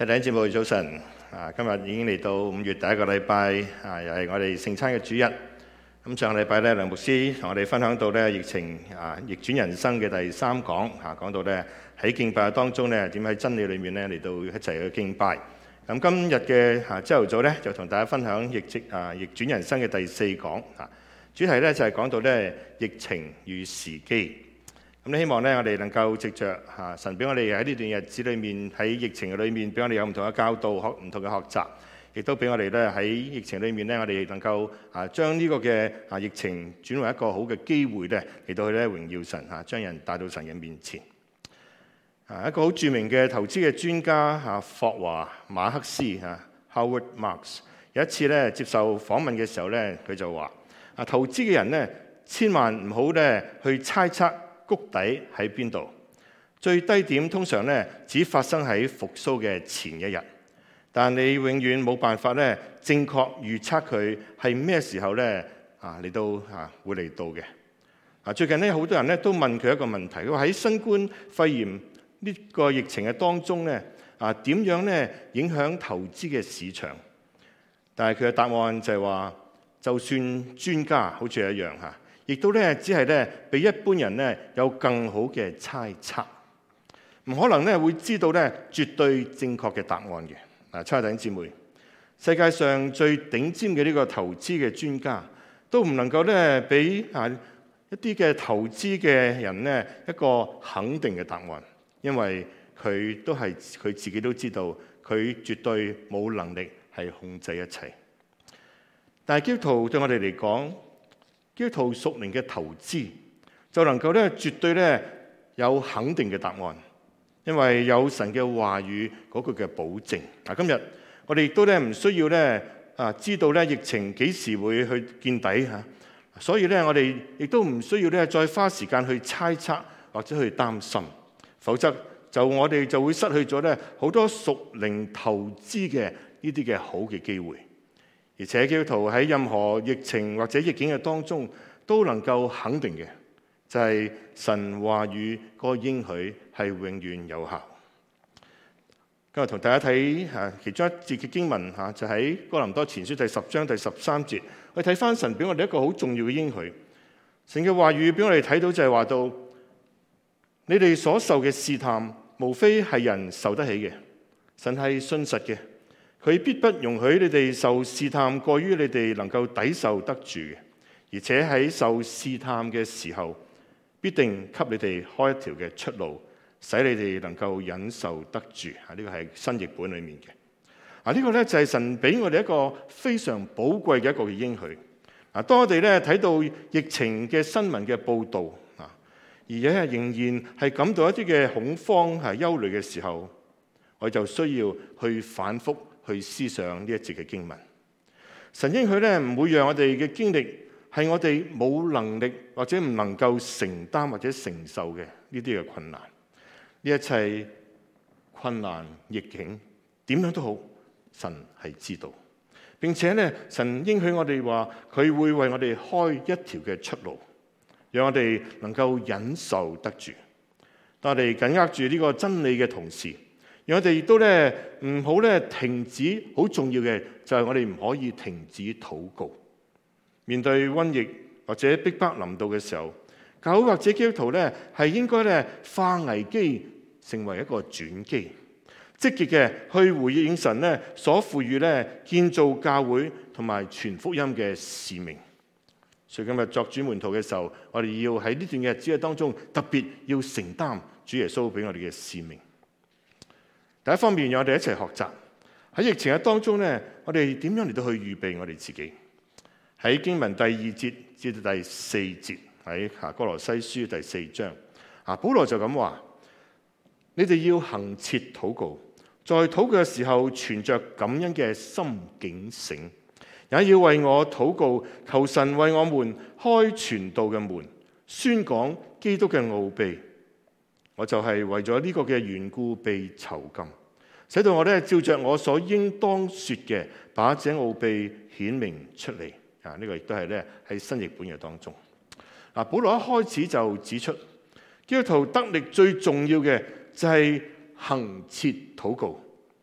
弟兄姊妹早晨，今日已經嚟到5月第一個禮拜，又係我哋聖餐嘅主日。咁上個禮拜咧，梁牧師同我哋分享到咧疫情逆轉人生嘅第3講，講到咧喺敬拜當中咧點喺真理裏面咧嚟到一齊去敬拜。咁今日嘅朝頭早咧就同大家分享逆轉人生嘅第4講，主題咧就係講到咧疫情與時機。咁希望咧，我哋能夠藉着神俾我哋喺呢段日子裏面，喺疫情裏面俾我哋有唔同嘅教導、唔同嘅學習，亦都俾我哋咧喺疫情裏面咧，我哋能夠將呢個嘅疫情轉為一個好嘅機會咧，嚟到去咧榮耀神將人帶到神嘅面前。一個好著名嘅投資嘅專家霍華馬克斯Howard Marks 有一次咧接受訪問嘅時候咧，佢就話：投資嘅人咧，千萬唔好咧去猜測谷底喺邊度？最低點通常咧只發生喺復甦嘅前一日，但你永遠冇辦法咧正確預測佢係咩時候咧嚟到會嚟到嘅。最近咧好多人咧都問佢一個問題，佢話喺新冠肺炎呢個疫情嘅當中咧點樣咧影響投資嘅市場？但係佢嘅答案就係話，就算專家好似一樣亦都咧，只係咧比一般人咧有更好嘅猜測，唔可能咧會知道咧絕對正確嘅答案嘅。親愛弟兄姊妹，世界上最頂尖嘅呢個投資嘅專家都唔能夠咧俾一啲嘅投資嘅人咧一個肯定嘅答案，因為佢自己都知道，佢絕對冇能力係控制一切。但係基督徒對我哋嚟講，基督徒屬靈嘅投資就能夠咧絕對咧有肯定嘅答案，因為有神嘅話語嗰句嘅保證。今日我哋亦都咧唔需要咧知道咧疫情幾時會去見底所以咧我哋亦都唔需要咧再花時間去猜測或者去擔心，否則我哋就會失去咗咧好多屬靈投資嘅呢啲嘅好嘅機會。而且基督徒喺任何疫情或者逆境嘅當中，都能夠肯定嘅，就係神話語個應許係永遠有效。今日同大家睇其中一節嘅經文就喺哥林多前書第10章第13節，我哋睇翻神俾我哋一個好重要嘅應許。神嘅話語俾我哋睇到就係話到，你哋所受嘅試探，無非係人受得起嘅，神係信實嘅。佢必不容許你哋受試探過於你哋能夠抵受得住嘅，而且喺受試探嘅時候，必定給你哋開一條嘅出路，使你哋能夠忍受得住。呢個係新譯本裏面嘅。呢個咧就係神俾我哋一個非常寶貴嘅一個應許。當我哋咧睇到疫情嘅新聞嘅報導而且仍然係感到一啲嘅恐慌憂慮嘅時候，我就需要去反覆去思想呢一節嘅經文。神應許咧唔會讓我哋嘅經歷係我哋冇能力或者唔能夠承擔或者承受嘅呢啲嘅困難。呢一切困難逆境點樣都好，神係知道，並且咧神應許我哋話佢會為我哋開一條嘅出路，讓我哋能夠忍受得住。當我哋緊握住呢個真理嘅同時，讓我哋亦都咧唔好咧停止，好重要嘅就係我哋唔可以停止禱告。面對瘟疫或者逼迫臨到嘅時候，教會或者基督徒咧係應該咧化危機成為一個轉機，積極嘅去回應神咧所賦予咧建造教會同埋傳福音嘅使命。所以今日作主門徒嘅時候，我哋要喺呢段嘅日子當中特別要承擔主耶穌俾我哋嘅使命。第一方面，讓我哋一齊學習喺疫情嘅當中咧，我哋點樣嚟到去預備我哋自己。喺經文第2節至到第4節，喺哥羅西書第4章，保羅就咁話：你哋要恆切禱告，在禱告嘅時候存着感恩嘅心警醒，也要為我禱告，求神為我們開傳道嘅門，宣講基督嘅奧秘。我就係為咗呢個嘅緣故被囚禁，使到我咧照着我所應當說嘅，把這奧秘顯明出嚟。呢個亦都係咧喺新譯本嘅當中。保羅一開始就指出，基督徒得力最重要嘅就係恆切禱告。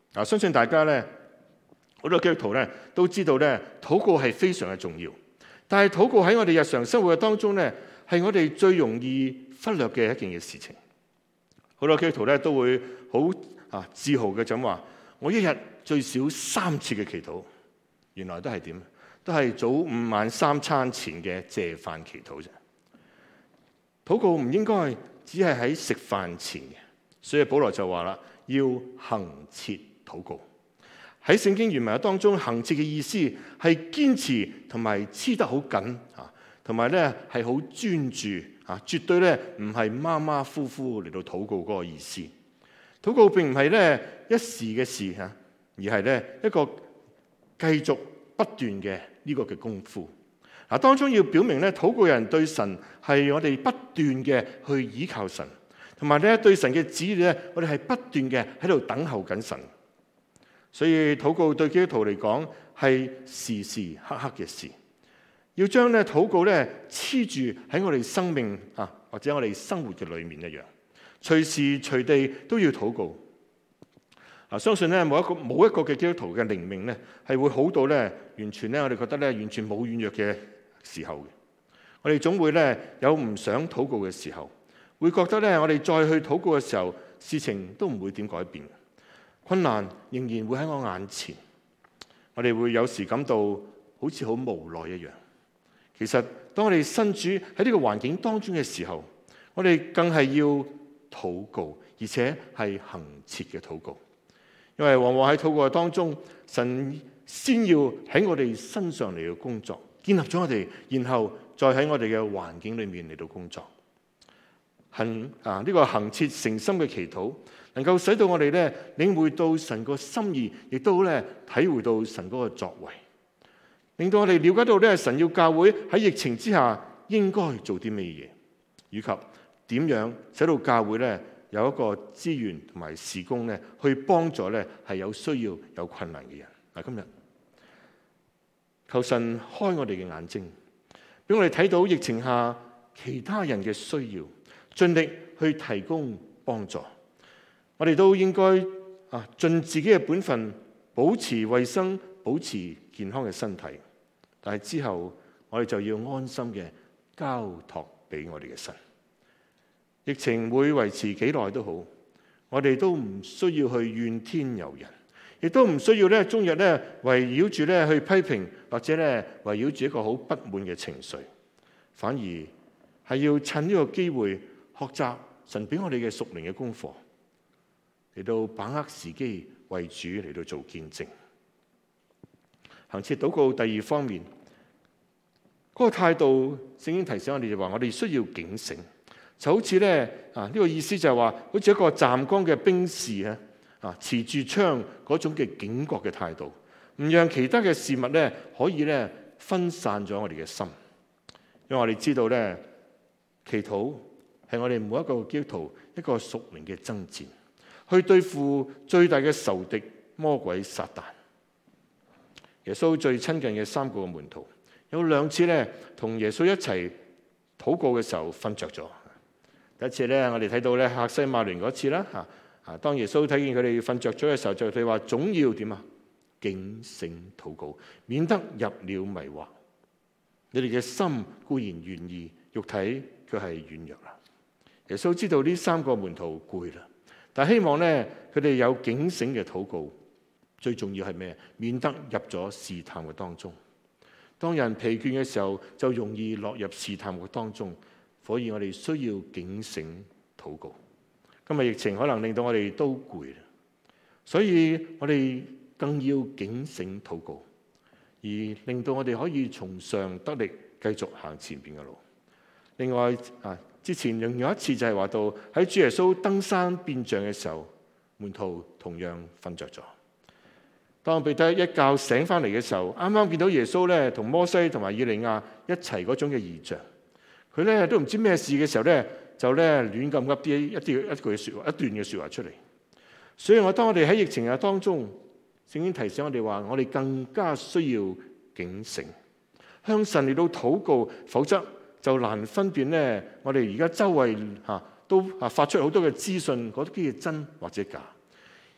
相信大家咧，好多基督徒咧都知道咧，禱告係非常嘅重要。但係禱告喺我哋日常生活嘅當中咧，係我哋最容易忽略嘅一件嘅事情。好多基督徒咧都會好自豪嘅咁話：我一日最少3次嘅祈禱。原來都係點？都係早午晚3餐前嘅謝飯祈禱啫。禱告唔應該只係喺食飯前嘅，所以保羅就話啦，要恆切禱告。喺聖經原文當中，恆切嘅意思係堅持同埋黐得好緊同埋咧係好專注絕對咧唔係馬馬虎虎嚟到禱告嗰個意思。禱告並唔係咧一時嘅事而係咧一個繼續不斷嘅呢個嘅功夫。當中要表明咧，禱告人對神係我哋不斷嘅去倚靠神，同埋咧對神嘅旨意咧，我哋係不斷嘅喺度等候緊神。所以禱告對基督徒嚟講係時時刻刻嘅事，要將咧禱告咧黐住喺我哋生命或者我哋生活嘅裏面一樣，隨時隨地都要禱告。相信咧冇一個嘅基督徒嘅靈命咧係會好到咧完全咧我哋覺得咧完全冇軟弱嘅時候嘅。我哋總會咧有唔想禱告嘅時候，會覺得咧我哋再去禱告嘅時候，事情都唔會點改變，困難仍然會喺我眼前。我哋會有時感到好似好無奈一樣。其實當我哋身處喺呢個環境當中嘅時候，我哋更係要禱告，而且係恆切嘅禱告。因為往往喺禱告當中，神先要喺我哋身上嚟到工作，建立咗我哋，然後再喺我哋嘅環境裏面嚟到工作。呢個恆切誠心嘅祈禱，能夠使到我哋咧領會到神個心意，亦都咧體會到神嗰個作為，令到我哋了解到咧神要教會喺疫情之下應該做啲咩嘢，以及點樣使到教會咧有一個資源同埋事工咧，去幫助咧係有需要、有困難嘅人。今日求神開我哋嘅眼睛，俾我哋睇到疫情下其他人嘅需要，盡力去提供幫助。我哋都應該盡自己嘅本分，保持衛生、保持健康嘅身體。但係之後，我哋就要安心嘅交託俾我哋嘅神。疫情會維持幾耐都好，我哋都唔需要去怨天尤人，亦都唔需要咧終日咧圍繞住咧去批評，或者咧圍繞住一個好不滿嘅情緒，反而係要趁呢個機會學習神俾我哋嘅屬靈嘅功課，嚟到把握時機為主嚟到做見證。恆切禱告第二方面，嗰個態度，聖經提醒我哋就話，我哋需要警醒。就好似咧呢個意思就係話，好似一個站崗嘅兵士持住槍嗰種嘅警覺嘅態度，唔讓其他嘅事物咧可以咧分散咗我哋嘅心。因為我哋知道咧，祈禱係我哋每一個基督徒一個屬靈嘅爭戰，去對付最大嘅仇敵魔鬼撒旦。耶穌最親近嘅3個門徒，有2次咧同耶穌一齊禱告嘅時候瞓着咗。第一次咧，我哋睇到咧客西馬尼嗰次啦當耶穌睇見佢哋瞓着咗嘅時候，就對話總要點警醒禱告，免得入了迷惑。你哋嘅心固然願意，肉體卻係軟弱啦。耶穌知道呢3個門徒攰啦，但希望咧佢哋有警醒嘅禱告。最重要係咩？免得入咗試探嘅當中。當人疲倦嘅時候，就容易落入試探嘅當中。所以我哋需要警醒禱告。今日疫情可能令到我哋都攰，所以我哋更要警醒禱告，而令到我哋可以從上得力，繼續行前邊嘅路。另外之前仲有一次就係話到喺主耶穌登山變像嘅時候，門徒同樣瞓着咗。當彼得一覺醒翻嚟嘅時候，啱啱見到耶穌咧同摩西同埋以利亞一齊嗰種嘅異象。佢咧都唔知咩事嘅時候咧，就咧亂咁噏啲一句説話，一段嘅説話出嚟。所以當我哋喺疫情嘅當中，聖經提醒我哋話，我哋更加需要警醒，向神嚟到禱告，否則就難分辨咧。我哋而家周圍都發出好多嘅資訊，嗰啲嘅真或者假。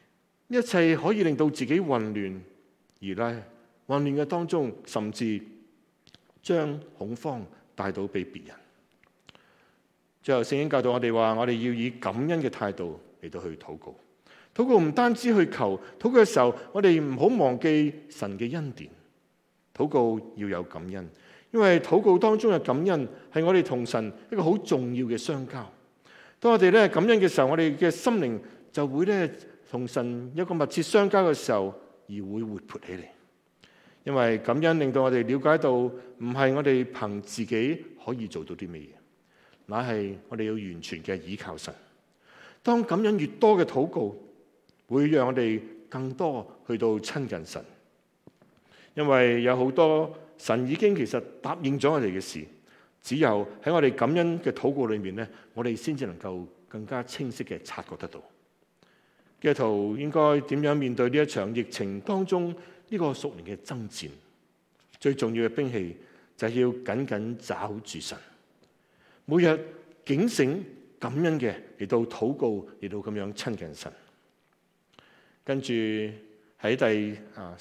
一切可以令到自己混亂，而咧混亂嘅當中，甚至將恐慌帶到俾別人。最後聖經教導我哋話，我哋要以感恩嘅態度嚟到去禱告。禱告唔單止去求，禱告嘅時候，我哋唔好忘記神嘅恩典。禱告要有感恩，因為禱告當中嘅感恩係我哋同神一個好重要嘅相交。當我哋咧感恩嘅時候，我哋嘅心靈就會咧同神一個密切相交嘅時候，而會活潑起嚟。因為感恩令到我哋了解到，唔係我哋憑自己可以做到啲咩嘢，乃係我哋要完全嘅倚靠神。當感恩越多嘅禱告，會讓我哋更多去到親近神。因為有好多神已經其實答應咗我哋嘅事，只有喺我哋感恩嘅禱告裏面咧，我哋先至能夠更加清晰嘅察覺得到。基督徒應該點樣面對呢一場疫情當中呢個屬靈嘅爭戰？最重要嘅兵器就係要緊緊抓住神，每日警醒感恩嘅嚟到禱告，嚟到咁樣親近神。跟住喺第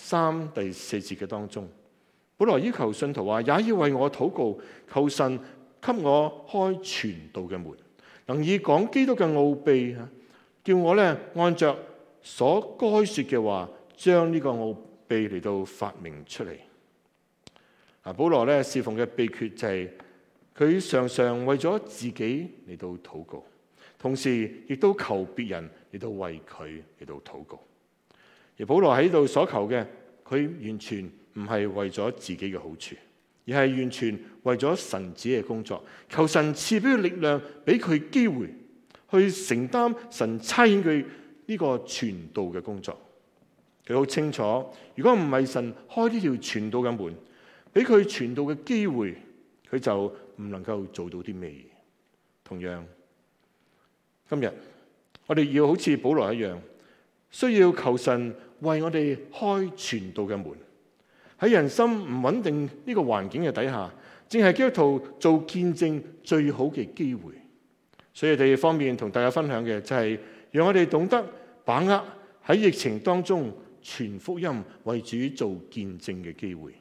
3、第4節嘅當中，保羅要求信徒話，也要為我禱告，求神給我開傳道嘅門，能以講基督嘅奧秘，叫我咧按着所該說嘅話，將呢個奧秘嚟到發明出嚟。保羅咧侍奉嘅秘訣就係佢常常為咗自己嚟到禱告，同時亦都求別人嚟到為佢嚟到禱告。而保羅喺度所求嘅，佢完全唔係為咗自己嘅好處，而係完全為咗神子嘅工作，求神賜俾佢力量，俾佢機會去承擔神差遣佢呢個傳道嘅工作。佢好清楚，如果唔係神開呢條傳道嘅門，俾佢傳道嘅機會，佢就唔能夠做到啲咩嘢。同樣，今日我哋要好似保羅一樣，需要求神為我哋開傳道嘅門。喺人心唔穩定呢個環境嘅底下，正係基督徒做見證最好嘅機會。所以第二方面同大家分享嘅就係，讓我哋懂得把握喺疫情當中傳福音為主做見證嘅機會。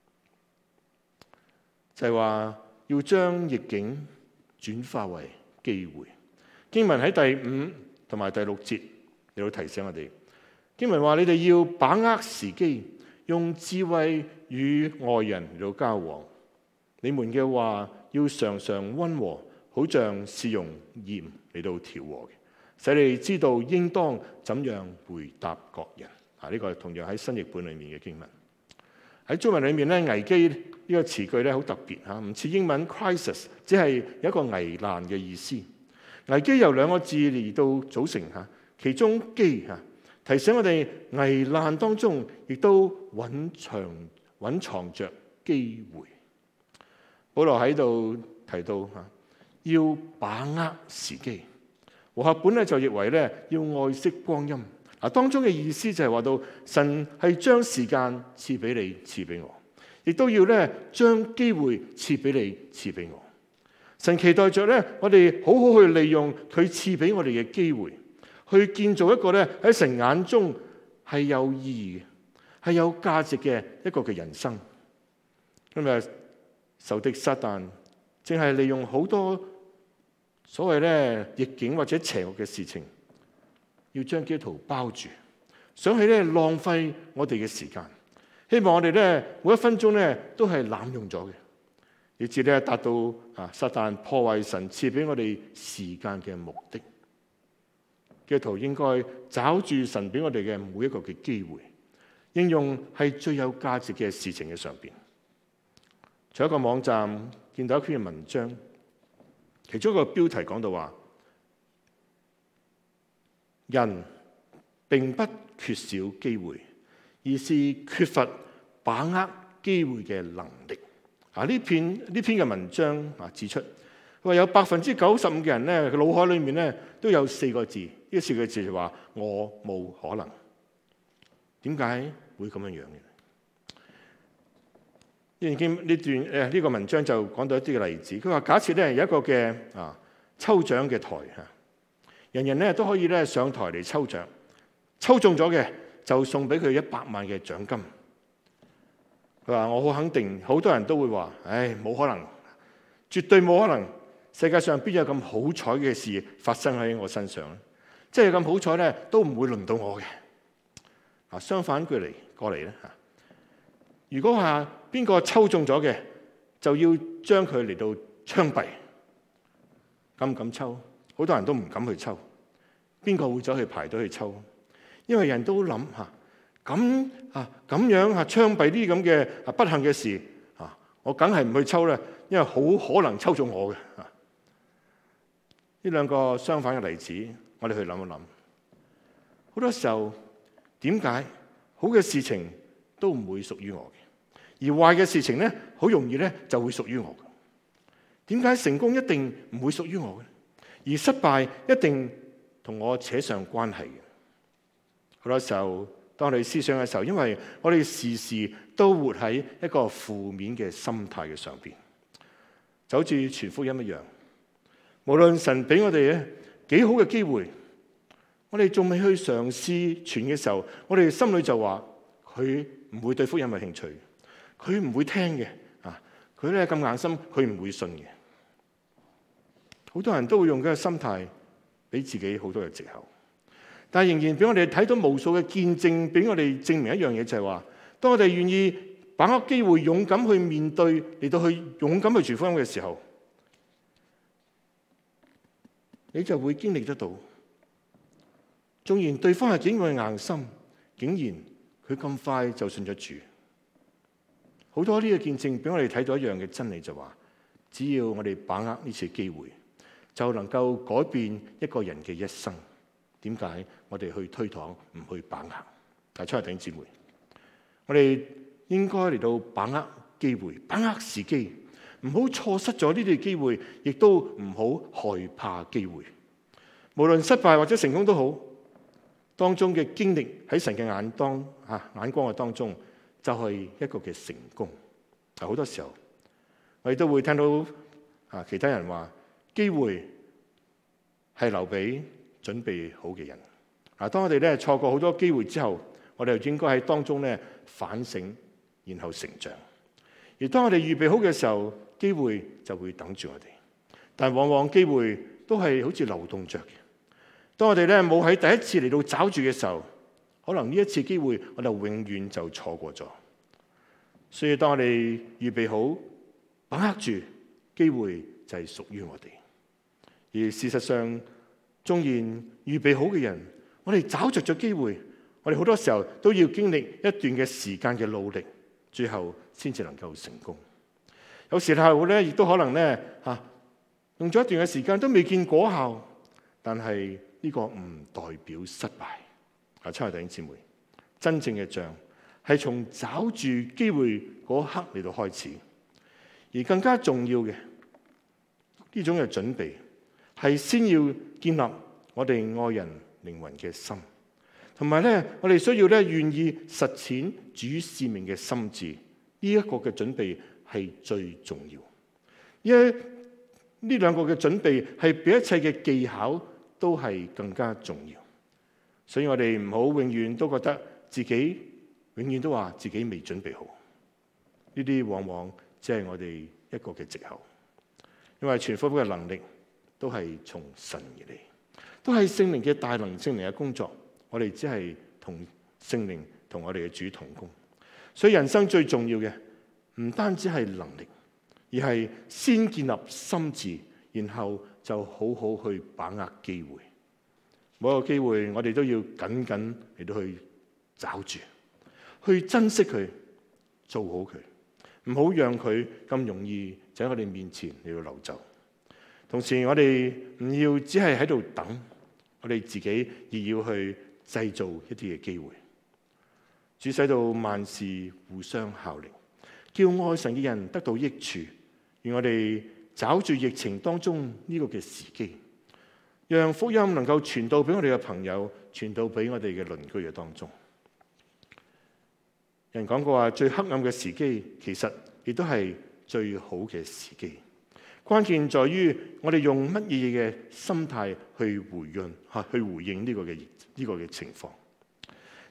就係話要將逆境轉化為機會。經文喺第5同埋第6節嚟到提醒我哋。經文話：你哋要把握時機，用智慧與外人嚟到交往。你們嘅話要常常溫和，好像是用鹽嚟到調和嘅，使你哋知道應當怎樣回答各人。呢個同樣喺新譯本裏面嘅經文。喺中文裏面咧，危機呢個詞句咧好特別嚇，唔似英文 crisis， 只係有一個危難嘅意思。危機由2個字嚟到組成嚇，其中機嚇提醒我哋危難當中亦都隱藏着機會。保羅喺度提到嚇，要把握時機。和合本咧就譯為咧要愛惜光陰。當中嘅意思就係話到神係將時間賜俾你，賜俾我，亦都要咧將機會賜俾你，賜俾我。神期待着咧我哋好好去利用佢賜俾我哋嘅機會，去建造一個咧喺神眼中係有意義嘅、係有價值嘅一個嘅人生。今日仇敵撒旦正係利用好多所謂咧逆境或者邪惡嘅事情，要將基督徒包住，想起咧浪費我哋嘅時間，希望我哋咧每1分鐘咧都係濫用咗嘅，以至咧達到撒旦破壞神賜俾我哋時間嘅目的。基督徒應該找住神俾我哋嘅每一個嘅機會，應用係最有價值嘅事情嘅上邊。在一個網站見到一篇文章，其中一個標題講到話，人並不缺少機會，而是缺乏把握機會嘅能力。呢篇嘅文章指出，話有95%嘅人咧，佢腦海裏面咧都有4個字，呢4個字就話我冇可能。點解會咁樣樣嘅？呢個文章就講到一啲嘅例子。佢話假設咧有一個嘅抽獎嘅台嚇，人人咧都可以咧上台嚟抽獎， 抽中咗嘅就送俾佢100萬嘅獎金。佢話：我好肯定，好多人都會話：唉，冇可能，絕對冇可能。世界上邊有咁好彩嘅事發生喺我身上咧？即係咁好彩咧，都唔會輪到我嘅。相反過嚟咧，如果話邊個抽中咗嘅，就要將佢嚟到槍斃。敢唔敢抽？好多人都唔敢去抽。邊個會走去排隊去抽？因為人都諗咁樣槍斃啲咁嘅不幸嘅事我梗係唔去抽啦，因為好可能抽中我嘅。呢兩個相反嘅例子，我哋去諗一諗。好多時候，點解好嘅事情都唔會屬於我嘅，而壞嘅事情咧，好容易咧就會屬於我嘅？點解成功一定唔會屬於我嘅，而失敗一定同我扯上關係嘅？好多時候，當我哋思想嘅時候，因為我哋時時都活喺一個負面嘅心態嘅上邊，就好似傳福音一樣。無論神俾我哋咧幾好嘅機會，我哋仲未去嘗試傳嘅時候，我哋心裏就話佢唔會對福音有興趣，佢唔會聽嘅佢咧咁硬心，佢唔會信嘅。好多人都會用嗰個心態俾自己好多嘅藉口，但係仍然俾我哋睇到無數嘅見證，俾我哋證明一樣嘢，就係話，當我哋願意把握機會，勇敢去面對，嚟到去勇敢去傳福音嘅時候，你就會經歷得到，縱然對方係幾咁硬心，竟然佢咁快就信咗主。好多呢個見證俾我哋睇到一樣嘅真理，就話只要我哋把握呢次機會，就能夠改變一個人嘅一生。點解我哋去推搪，唔去把握？親愛的弟兄姊妹，我哋應該嚟到把握機會，把握時機，唔好錯失咗呢啲機會，亦都唔好害怕機會。無論失敗或者成功都好，當中嘅經歷喺神嘅眼光嘅當中，就係一個嘅成功。好多時候我哋都會聽到其他人話，機會係留俾準備好嘅人。當我哋咧錯過好多機會之後，我哋就應該喺當中咧反省，然後成長。而當我哋預備好嘅時候，機會就會等住我哋。但往往機會都係好似流動着嘅。當我哋咧冇喺第一次嚟到找住嘅時候，可能呢一次機會我哋永遠就錯過咗。所以當我哋預備好，把握住機會，就係屬於我哋。而事實上，縱然預備好嘅人，我哋找着咗機會，我哋好多時候都要經歷一段嘅時間嘅努力，最後先至能夠成功。有時候咧，亦都可能咧用咗一段嘅時間都未見果效，但係呢個唔代表失敗。親愛的弟兄姊妹，真正嘅仗係從找住機會嗰刻嚟到開始，而更加重要嘅呢種嘅準備，係先要建立我哋愛人靈魂嘅心，同埋咧我哋需要咧願意實踐主使命嘅心志。呢一個嘅準備係最重要，因為呢兩個嘅準備係比一切嘅技巧都係更加重要。所以我哋唔好永遠都覺得自己永遠都話自己未準備好，呢啲往往只係我哋一個嘅藉口。因為傳福音嘅能力都係從神而嚟，都係聖靈嘅大能、聖靈嘅工作。我哋只係同聖靈同我哋嘅主同工。所以人生最重要嘅唔單止係能力，而係先建立心志，然後就好好去把握機會。每一個機會我哋都要緊緊嚟到去抓住，去珍惜佢，做好佢，唔好讓佢咁容易就喺我哋面前嚟到流走。同時我哋唔要只係喺度等，我哋自己亦要去製造一啲嘅機會。主使到萬事互相效力，叫愛神嘅人得到益處。願我哋找住疫情當中呢個嘅時機，讓福音能夠傳到俾我哋嘅朋友，傳到俾我哋嘅鄰居嘅當中。人講過話，最黑暗嘅時機其實亦都係最好嘅時機。關鍵在於我哋用乜嘢嘅心態去回應呢個嘅情況。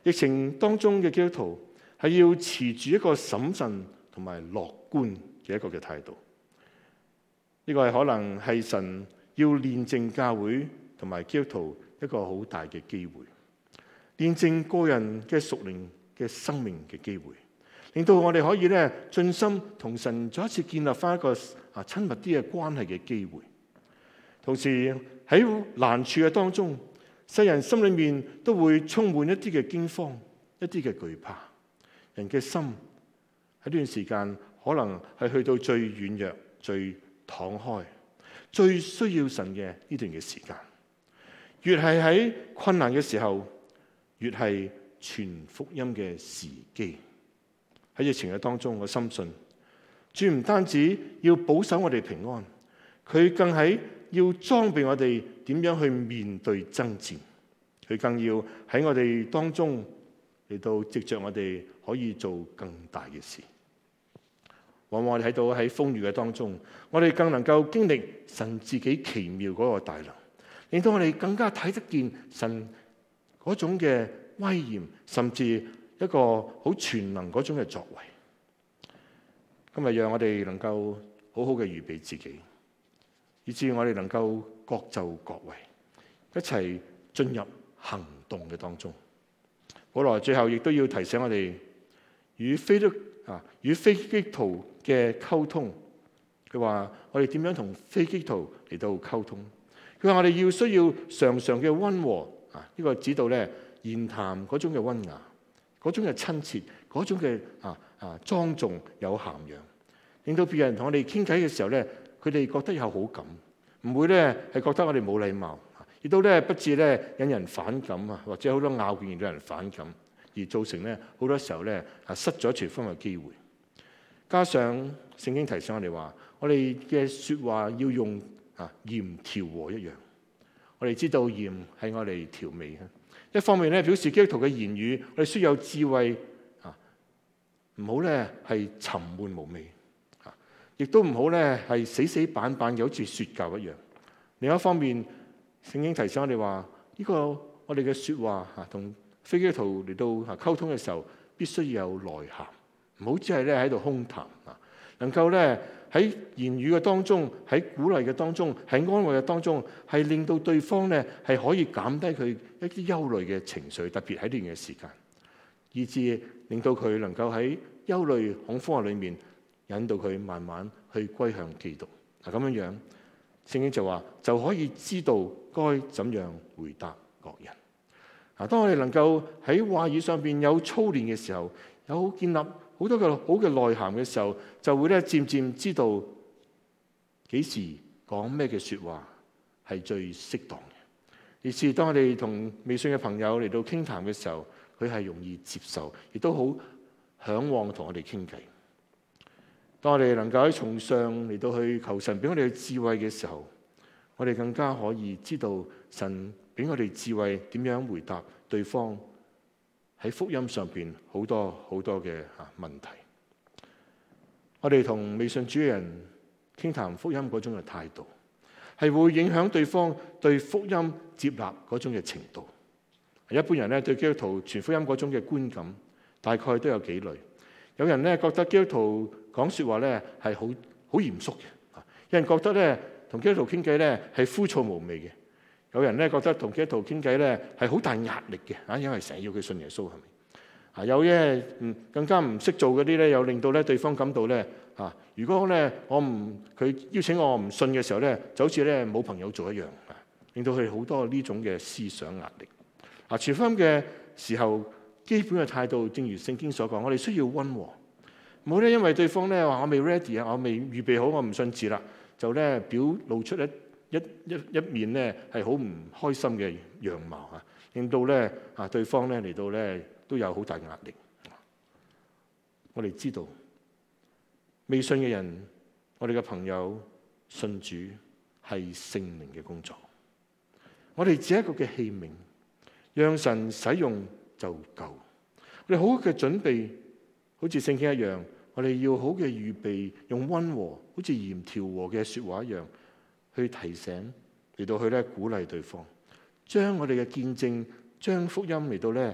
疫情當中嘅基督徒係要持住一個審慎同埋樂觀嘅一個嘅態度。呢個係可能係神要煉淨教會同埋基督徒一個好大嘅機會，煉淨個人嘅屬靈嘅生命嘅機會，令到我哋可以盡心同神再一次建立翻一個親密啲嘅關係嘅機會。同時喺難處嘅當中，世人心裏面都會充滿一啲嘅驚慌，一啲嘅懼怕。人嘅心喺呢段時間可能係去到最軟弱、最敞開、最需要神嘅呢段嘅時間。越係喺困難嘅時候，越係傳福音嘅時機。喺疫情嘅當中，我深信主唔單止要保守我哋平安，佢更喺要裝備我哋點樣去面對爭戰。佢更要喺我哋當中嚟到藉着我哋可以做更大嘅事。往往我哋睇到喺風雨嘅當中，我哋更能夠經歷神自己奇妙嗰個大能，令到我哋更加睇得見神嗰種嘅威嚴，甚至一個好全能嗰種嘅作為。今日讓我哋能夠好好嘅預備自己，以至我哋能夠各就各位，一齊進入行動嘅當中。保羅最後亦都要提醒我哋與非基督徒嘅溝通。佢話我哋點樣同非基督徒嚟到溝通？佢話我哋需要常常嘅溫和呢個指導言談嗰種嘅溫雅，嗰種嘅親切，嗰種嘅莊重有涵養，令到別人同我哋傾偈嘅時候佢哋覺得有好感，唔會係覺得我哋冇禮貌，亦都不至引人反感或者好多拗撬令到人反感，而造成好多時候失咗傳福音嘅機會。加上聖經提醒我哋話，我哋嘅說話要用鹽調和一樣。我哋知道鹽係我哋調味嘅，一方面表示基督徒嘅言語，我哋需要有智慧唔好係沉悶無味，亦都唔好係死死板板嘅，好似說教一樣。另一方面，聖經提醒我哋話，呢個我哋嘅說話同非基督徒嚟到溝通嘅時候，必須要有內涵，唔好只係喺度空談，能夠喺言語嘅當中，喺鼓勵嘅當中，喺安慰嘅當中，係令到對方係可以減低佢一啲憂慮嘅情緒，特別喺呢段嘅時間，以致令到佢能夠喺憂慮恐慌裏面引導佢慢慢去歸向基督。咁樣樣，聖經就話就可以知道該怎樣回答各人。當我哋能夠喺話語上邊有操練嘅時候，有建立好多嘅好嘅內涵嘅時候，就會漸漸知道幾時講咩嘅說話係最適當嘅。於是當我哋同未信嘅朋友嚟到傾談嘅時候，佢係容易接受，亦都好向往同我哋傾偈。當我哋能夠喺從上嚟到去求神俾我哋嘅智慧嘅時候，我哋更加可以知道神俾我哋智慧點樣回答對方喺福音上邊好多好多嘅問題。我哋同未信主嘅人傾談福音嗰種嘅態度，係會影響對方對福音接納嗰種嘅程度。一般人對基督徒傳福音嗰種嘅觀感，大概都有幾類。有人覺得基督徒講說話係好嚴肅嘅，有人覺得同基督徒傾偈係枯燥無味嘅。有人覺得同基督徒傾偈係好大壓力嘅，因為成日要佢信耶穌，係咪？有更加唔識做嗰啲又令到對方感到如果佢邀請我唔信嘅時候就好似冇朋友做一樣，令到佢好多呢種嘅思想壓力。傳福音嘅時候，基本嘅態度，正如聖經所講，我哋需要溫和，唔好因為對方話我未 ready 我未預備好，我唔信字啦，就表露出一面係好唔開心嘅樣貌，令到對方嚟到都有好大壓力。我哋知道未信嘅人，我哋嘅朋友信主係聖靈嘅工作，我哋只係一個嘅器皿，讓神使用就夠。我哋好好嘅準備，好似聖經一樣，我哋要好嘅預備，用溫和好似鹽調和嘅說話一樣去提醒，嚟到去鼓勵對方，將我哋嘅見證，將福音嚟到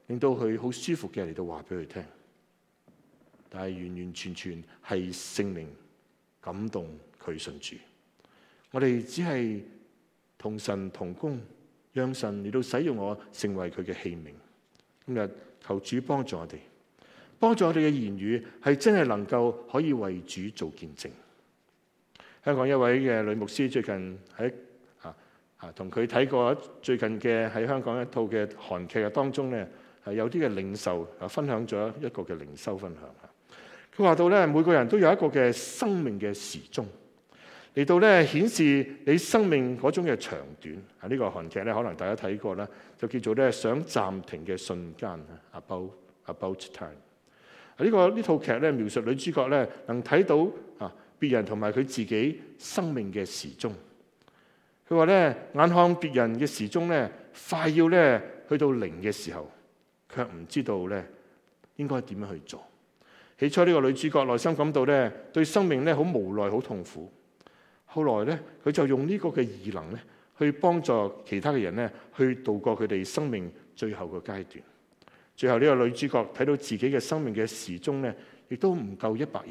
令到佢好舒服嘅嚟到話俾佢聽。但係完完全全係聖靈感動佢信主。我哋只係同神同工，讓神嚟到使用我，成為佢嘅器皿。今日求主幫助我哋，幫助我哋嘅言語係真係能夠可以為主做見證。香港一位嘅女牧師最近喺同佢睇過最近嘅喺香港一套嘅韓劇嘅當中咧，係有啲嘅領袖分享咗一個嘅靈修分享。佢話到咧，每個人都有一個嘅生命嘅時鐘嚟到咧顯示你生命嗰種嘅長短。呢個韓劇咧，可能大家睇過啦，就叫做咧想暫停嘅瞬間 about time。呢套劇咧描述女主角咧能睇到別人同埋佢自己生命嘅時鐘。佢話咧，眼看別人嘅時鐘咧快要咧去到0嘅時候，卻唔知道咧應該點樣去做。起初呢個女主角內心感到咧對生命咧好無奈、好痛苦。後來咧佢就用呢個嘅異能咧去幫助其他嘅人咧去度過佢哋生命最後嘅階段。最後呢個女主角睇到自己嘅生命嘅時鐘咧，亦都唔夠100日，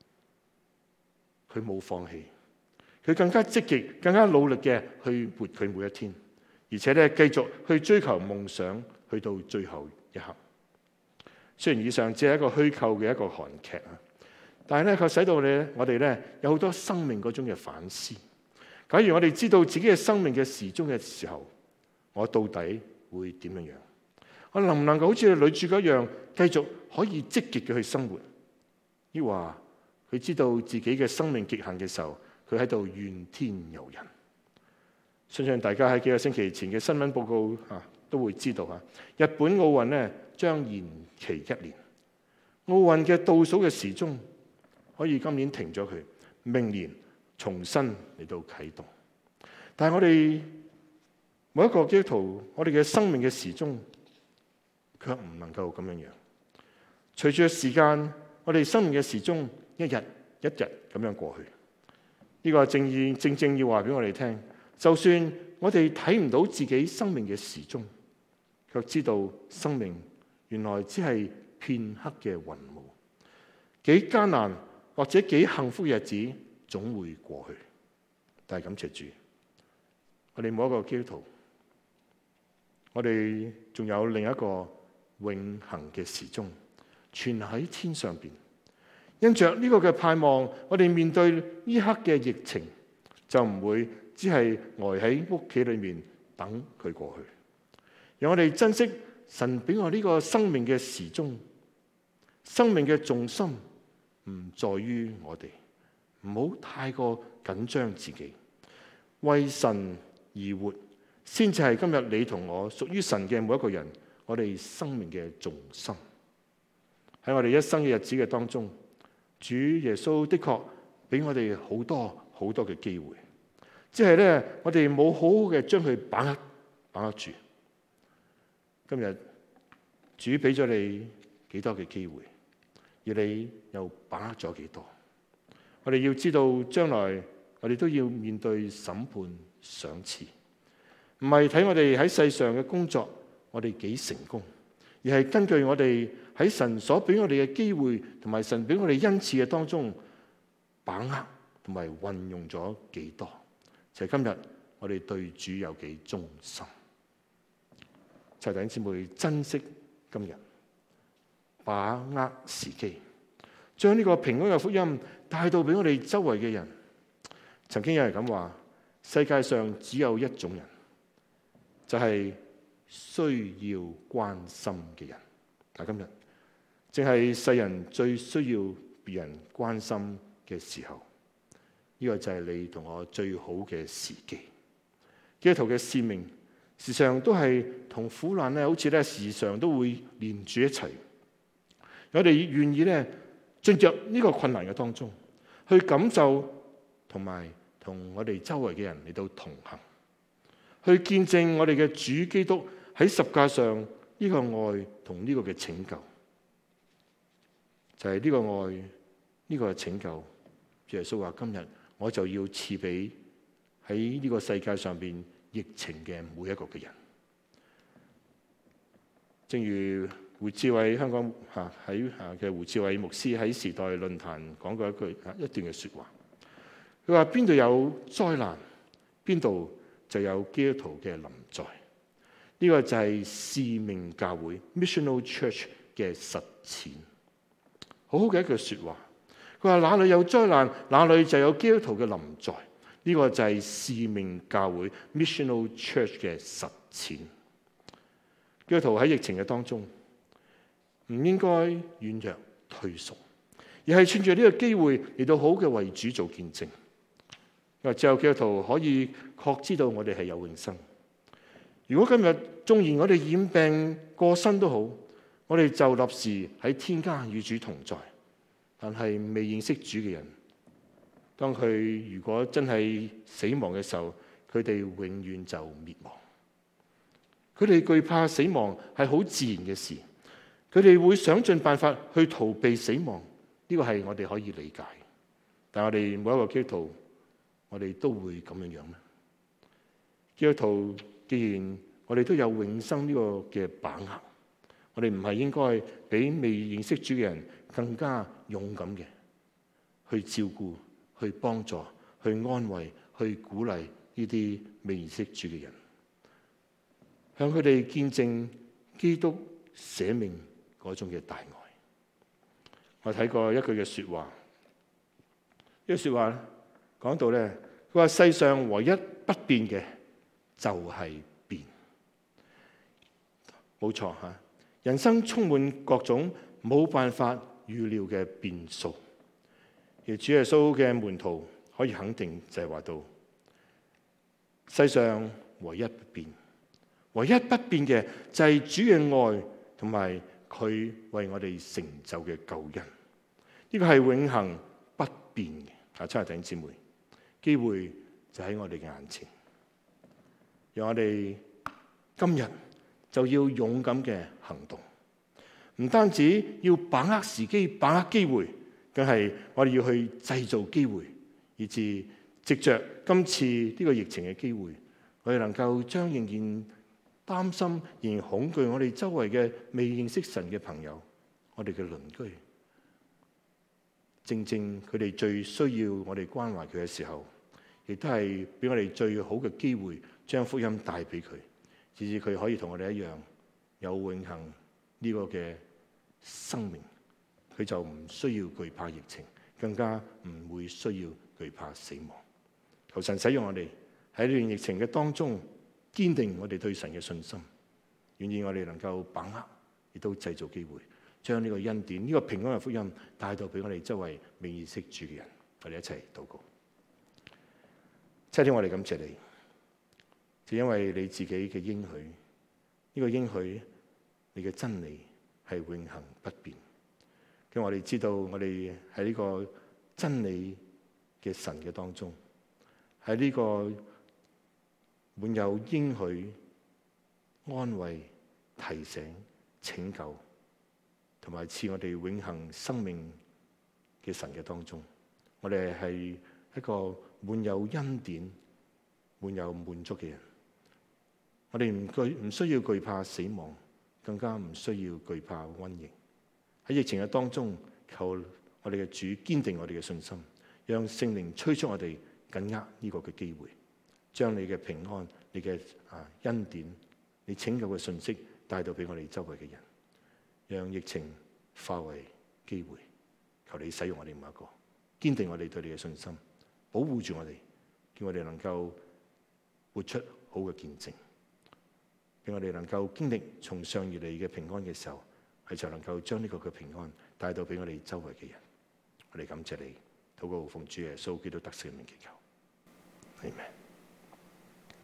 佢冇放棄，佢更加積極、更加努力嘅去活佢每一天，而且咧繼續去追求夢想，去到最後一刻。雖然以上只係一個虛構嘅一個韓劇啊，但係咧佢使到我哋咧有好多生命嗰種嘅反思。假如我哋知道自己嘅生命嘅時鐘嘅時候，我到底會點樣樣？我能唔能夠好似女主角一樣，繼續可以積極嘅去生活？抑或佢知道自己嘅生命極限嘅時候，佢喺度怨天尤人？相信大家喺幾個星期前嘅新聞報告都會知道日本奧運咧將延期1年，奧運嘅倒數嘅時鐘可以今年停咗佢，明年重新嚟到啟動。但係我哋每一個基督徒，我哋嘅生命嘅時鐘卻唔能夠咁樣樣。隨住時間，我哋生命嘅時鐘一日一日咁樣過去。呢個正正要話俾我哋聽，就算我哋睇唔到自己生命嘅時鐘，卻知道生命原來只係片刻嘅雲霧，幾艱難或者幾幸福嘅日子總會過去。但係感謝主，我哋每一個基督徒，我哋仲有另一個永恆嘅時鐘存喺天上邊。因着呢個嘅盼望，我哋面對呢刻嘅疫情，就唔會只係呆喺屋企裏面等佢過去。讓我哋珍惜神俾我呢個生命嘅時鐘，生命嘅重心唔在於我哋，唔好太過緊張自己，為神而活，先至係今日你同我屬於神嘅每一個人，我哋生命嘅重心。喺我哋一生嘅日子嘅當中，主耶穌的確俾我哋好多好多嘅機會，即係咧我哋冇好好嘅將佢把握住。今日主俾咗你幾多嘅機會，而你又把握咗幾多？我哋要知道將來我哋都要面對審判賞賜，唔係睇我哋喺世上嘅工作我哋幾成功，而係根據我哋喺神所俾我哋嘅機會同埋神俾我哋恩賜嘅當中，把握同埋運用咗幾多，就係今日我哋對主有幾忠心。弟兄姊妹，珍惜今日，把握時機，將呢個平安嘅福音帶到俾我哋周圍嘅人。曾經有人咁話，世界上只有一種人，就係需要關心嘅人。但今日正係世人最需要別人關心嘅時候，呢個就係你同我最好嘅時機。基督徒嘅使命時常都係同苦難咧，好似咧時常都會連住一齊。我哋願意咧進入呢個困難嘅當中，去感受同埋同我哋周圍嘅人嚟到同行，去見證我哋嘅主基督喺十架上呢個愛同呢個嘅拯救。就係呢個愛，呢個拯救。耶穌話：今日我就要賜俾喺呢個世界上邊疫情嘅每一個嘅人。 正如胡志偉香港嘅胡志偉牧師喺時代論壇講過一段嘅説話，佢話邊度有災難，邊度就有基督徒嘅臨在。呢個就係使命教會 Missional Church 嘅實踐。好好嘅一句説話。佢話：哪裏有災難，哪裏就有基督徒嘅臨在。呢個就係使命教會 Missional Church 嘅實踐。基督徒喺疫情嘅當中，唔應該軟弱退縮，而係趁住呢個機會嚟到好嘅為主做見證。因為只有基督徒可以確知道我哋係有永生。如果今日縱然我哋染病過身都好，我哋就立時喺天家與主同在。但係未認識主嘅人，當佢如果真係死亡嘅時候，佢哋永遠就滅亡。佢哋懼怕死亡係好自然嘅事，佢哋會想盡辦法去逃避死亡。呢個係我哋可以理解。但我哋每一個基督徒，我哋都會咁樣樣咩？基督徒既然我哋都有永生呢個嘅把握，我哋唔係應該比未認識主嘅人更加勇敢嘅去照顧、去幫助、去安慰、去鼓勵呢啲未認識主嘅人，向佢哋見證基督捨命嗰種嘅大愛。我睇過一句嘅説話，呢句説話講到咧，佢話世上唯一不變嘅就係變。冇錯嚇，人生充滿各種冇辦法預料嘅變數，而主耶穌嘅門徒可以肯定就係話到，世上唯一不變，唯一不變嘅就係主嘅愛同埋佢為我哋成就嘅救恩。呢個係永恆不變嘅。親愛弟兄姊妹，機會就喺我哋嘅眼前，讓我哋今日就要勇敢嘅行動。唔單止要把握時機、把握機會，更係我哋要去製造機會，以致藉着今次呢個疫情嘅機會，我哋能夠將仍然擔心、仍然恐懼我哋周圍嘅未認識神嘅朋友，我哋嘅鄰居，正正佢哋最需要我哋關懷佢嘅時候，亦都係俾我哋最好嘅機會，將福音帶俾佢，以致佢可以同我哋一樣有永恆呢個嘅生命，佢就唔需要懼怕疫情，更加唔會需要懼怕死亡。求神使用我哋喺呢段疫情嘅當中，堅定我哋對神嘅信心，願意我哋能夠把握，亦都製造機會，將呢個恩典、呢個平安嘅福音帶到俾我哋周圍未認識主嘅人。我哋一齊禱告。天父，我哋感謝你，就因為你自己嘅應許，呢個應許你嘅真理係永恆不變。咁我哋知道，我哋喺呢個真理嘅神嘅當中，喺呢個滿有應許、安慰、提醒、拯救，同埋賜我哋永恆生命嘅神嘅當中，我哋係一個滿有恩典、滿有滿足嘅人。我哋唔需要懼怕死亡，更加唔需要懼怕瘟疫。喺疫情嘅當中，求我哋嘅主堅定我哋嘅信心，讓聖靈催促我哋緊握呢個嘅機會，將你嘅平安、你嘅恩典、你拯救嘅信息帶到俾我哋周圍嘅人，讓疫情化為機會。求你使用我哋每一個，堅定我哋對你嘅信心，保護住我哋，叫我哋能夠活出好嘅見證，俾我哋能夠經歷從上而嚟嘅平安嘅時候，係就能夠將呢個嘅平安帶到俾我哋周圍嘅人。我哋感謝你，禱告奉主耶穌基督得勝嘅名祈求，阿們。